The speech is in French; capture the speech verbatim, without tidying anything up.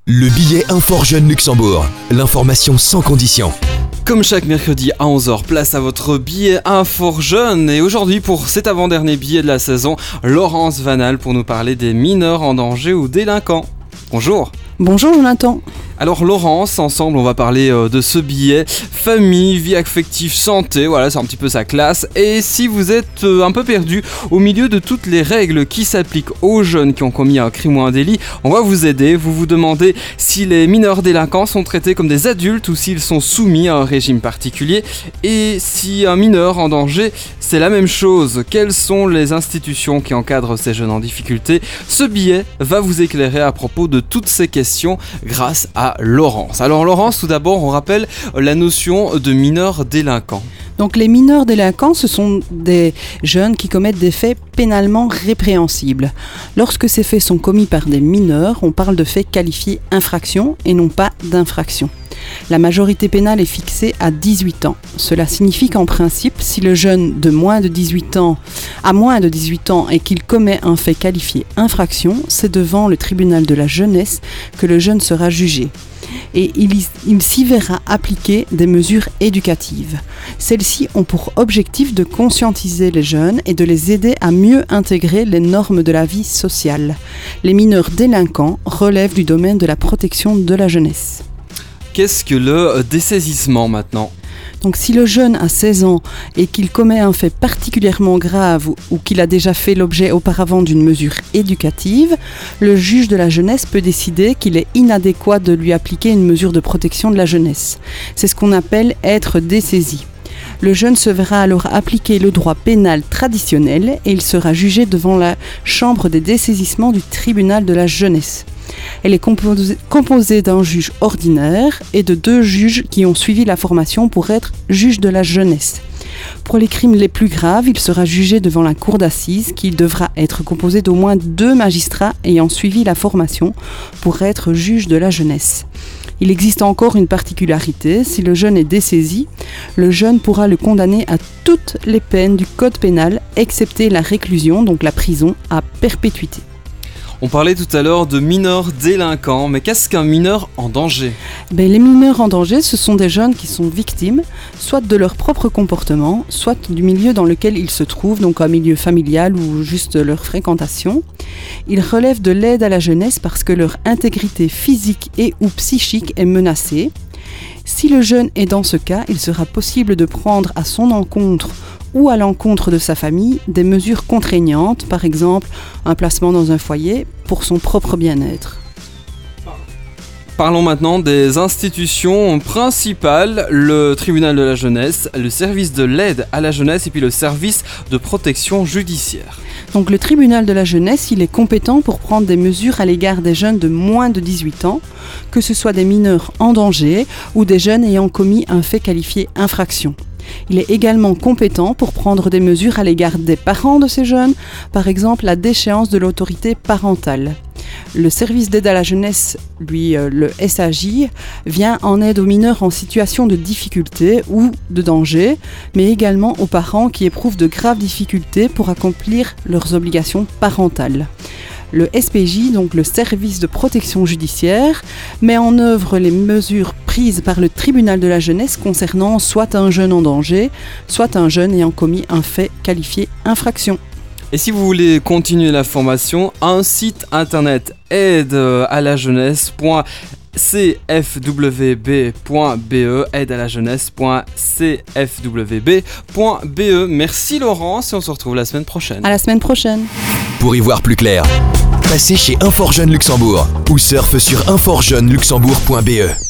Le billet Infor Jeune Luxembourg, l'information sans condition. Comme chaque mercredi à onze heures, place à votre billet Infor Jeune. Et aujourd'hui, pour cet avant-dernier billet de la saison, Laurence Vanal pour nous parler des mineurs en danger ou délinquants. Bonjour. Bonjour Jonathan. Alors Laurence, ensemble on va parler euh, de ce billet famille, vie affective, santé, voilà c'est un petit peu sa classe. Et si vous êtes euh, un peu perdu au milieu de toutes les règles qui s'appliquent aux jeunes qui ont commis un crime ou un délit, on va vous aider. Vous vous demandez si les mineurs délinquants sont traités comme des adultes ou s'ils sont soumis à un régime particulier. Et si un mineur en danger, c'est la même chose. Quelles sont les institutions qui encadrent ces jeunes en difficulté? Ce billet va vous éclairer à propos de toutes ces questions grâce à Laurence. Alors Laurence, tout d'abord, on rappelle la notion de mineurs délinquants. Donc les mineurs délinquants, ce sont des jeunes qui commettent des faits pénalement répréhensibles. Lorsque ces faits sont commis par des mineurs, on parle de faits qualifiés infraction et non pas d'infraction. La majorité pénale est fixée à dix-huit ans. Cela signifie qu'en principe, si le jeune de moins de dix-huit ans a moins de dix-huit ans et qu'il commet un fait qualifié infraction, c'est devant le tribunal de la jeunesse que le jeune sera jugé. Et il, y, il s'y verra appliquer des mesures éducatives. Celles-ci ont pour objectif de conscientiser les jeunes et de les aider à mieux intégrer les normes de la vie sociale. Les mineurs délinquants relèvent du domaine de la protection de la jeunesse. Qu'est-ce que le dessaisissement maintenant ? Donc si le jeune a seize ans et qu'il commet un fait particulièrement grave ou, ou qu'il a déjà fait l'objet auparavant d'une mesure éducative, le juge de la jeunesse peut décider qu'il est inadéquat de lui appliquer une mesure de protection de la jeunesse. C'est ce qu'on appelle être dessaisi. Le jeune se verra alors appliquer le droit pénal traditionnel et il sera jugé devant la chambre des dessaisissements du tribunal de la jeunesse. Elle est composée, composée d'un juge ordinaire et de deux juges qui ont suivi la formation pour être juge de la jeunesse. Pour les crimes les plus graves, il sera jugé devant la cour d'assises qui devra être composée d'au moins deux magistrats ayant suivi la formation pour être juge de la jeunesse. Il existe encore une particularité, si le jeune est dessaisi, le jeune pourra le condamner à toutes les peines du code pénal, excepté la réclusion, donc la prison, à perpétuité. On parlait tout à l'heure de mineurs délinquants, mais qu'est-ce qu'un mineur en danger ? Ben, les mineurs en danger, ce sont des jeunes qui sont victimes, soit de leur propre comportement, soit du milieu dans lequel ils se trouvent, donc un milieu familial ou juste leur fréquentation. Ils relèvent de l'aide à la jeunesse parce que leur intégrité physique et ou psychique est menacée. Si le jeune est dans ce cas, il sera possible de prendre à son encontre ou à l'encontre de sa famille des mesures contraignantes, par exemple un placement dans un foyer pour son propre bien-être. Parlons maintenant des institutions principales, le tribunal de la jeunesse, le service de l'aide à la jeunesse et puis le service de protection judiciaire. Donc le tribunal de la jeunesse, il est compétent pour prendre des mesures à l'égard des jeunes de moins de dix-huit ans, que ce soit des mineurs en danger ou des jeunes ayant commis un fait qualifié infraction. Il est également compétent pour prendre des mesures à l'égard des parents de ces jeunes, par exemple la déchéance de l'autorité parentale. Le service d'aide à la jeunesse, lui, euh, le S A J, vient en aide aux mineurs en situation de difficulté ou de danger, mais également aux parents qui éprouvent de graves difficultés pour accomplir leurs obligations parentales. Le S P J, donc le service de protection judiciaire, met en œuvre les mesures prises par le tribunal de la jeunesse concernant soit un jeune en danger, soit un jeune ayant commis un fait qualifié infraction. Et si vous voulez continuer la formation, un site internet aide à la jeunesse point c f w b point b e, aide à la jeunesse point c f w b point b e. Merci Laurence et on se retrouve la semaine prochaine. À la semaine prochaine. Pour y voir plus clair, passez chez Infor Jeune Luxembourg ou surfe sur infor jeune luxembourg point b e.